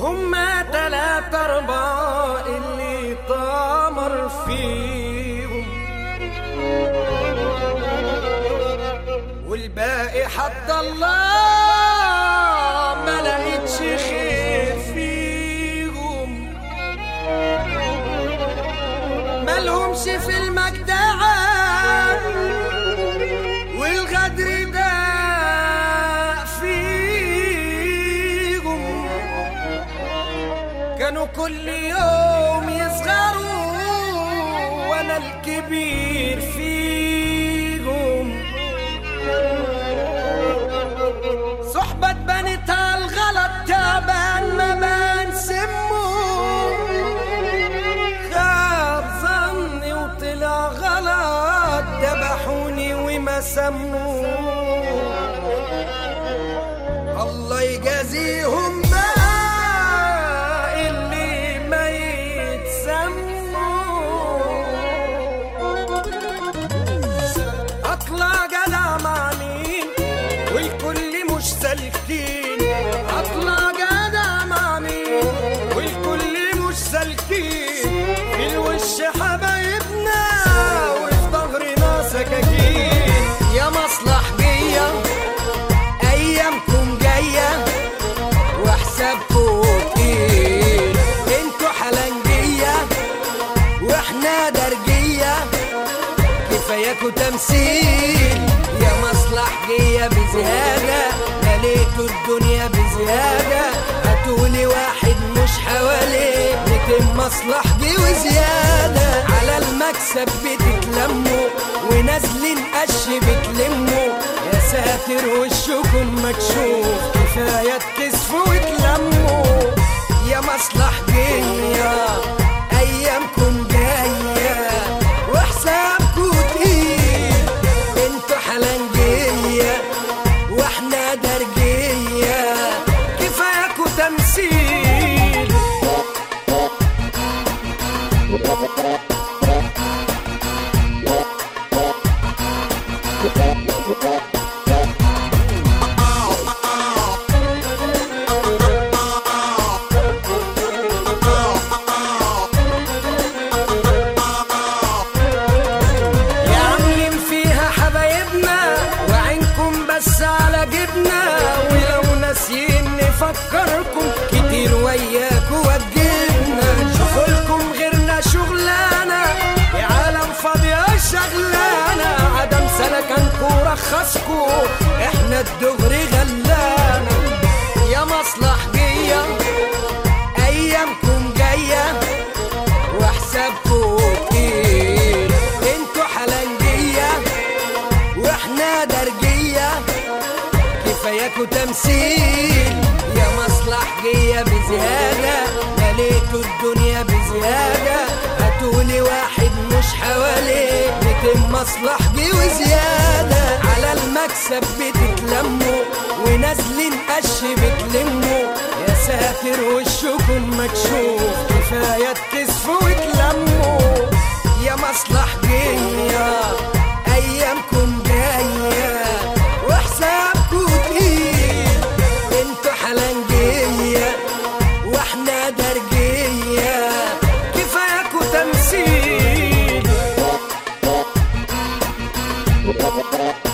هما 3-4 اللي طامر فيهم، والباقي حد الله ما لقيتش خير فيهم. مالهمش في المجدعة والغدر ده فيهم، كانوا كل يوم يصغروا وانا الكبير فيهم. صحبة بنت الغلط تعبان ما بان سمه، خاب ظني وطلع غلط ذبحوني وما سموا. الله يجازيهم بقى اللي ما يتسموا. اطلع جدع مع مين والكل مش سالكين، اطلع جدع مع مين والكل مش سالكين. في الوش حبايبنا وفي ظهرنا سكاكين. يا مصلحجية ايامكم جاية وحسابكم تقيل، انتوا حلنجية واحنا درجية كفاياكوا تمثيل. يا مصلحجية بزيادة مليتوا الدنيا بزيادة، هاتولي واحد مش حواليه 200 مصلحجي وزيادة. على المكسب بتتلموا ونازلين قش بتلموا، يا ساتر وشكم مكشوف كفاية تكسفوا وتلموا. يا مصلحجية ايامكم جاية وحسابكم تقيل، انتوا حلنجية واحنا درجية كفاياكوا تمثيل. بس على جبنا ولو ناسيين نفكركم كتير وياكوا وجبنا. شوفولكم غيرنا شغلانة يا عالم فاضية شغلانة، عدم سلكنكوا رخصكوا احنا الدغري غلانا. يا مصلحجية ايامكم جاية وحسابكوا تقيل، انتوا حلنجية واحنا درجية كفاياكوا تمثيل. يا مصلحجية بزيادة مليتوا الدنيا بزيادة، هاتولي واحد مش حواليه 200 مصلحجي وزيادة. على المكسب بتتلموا ونازلين قش بتلموا، يا ساتر وشكم مكشوف كفاية تكسفوا وتلموا. يا مصلحجية ايامكم جاية وحسابكوا تقيل، انتوا حلنجية واحنا درجية كفاياكوا تمثيل.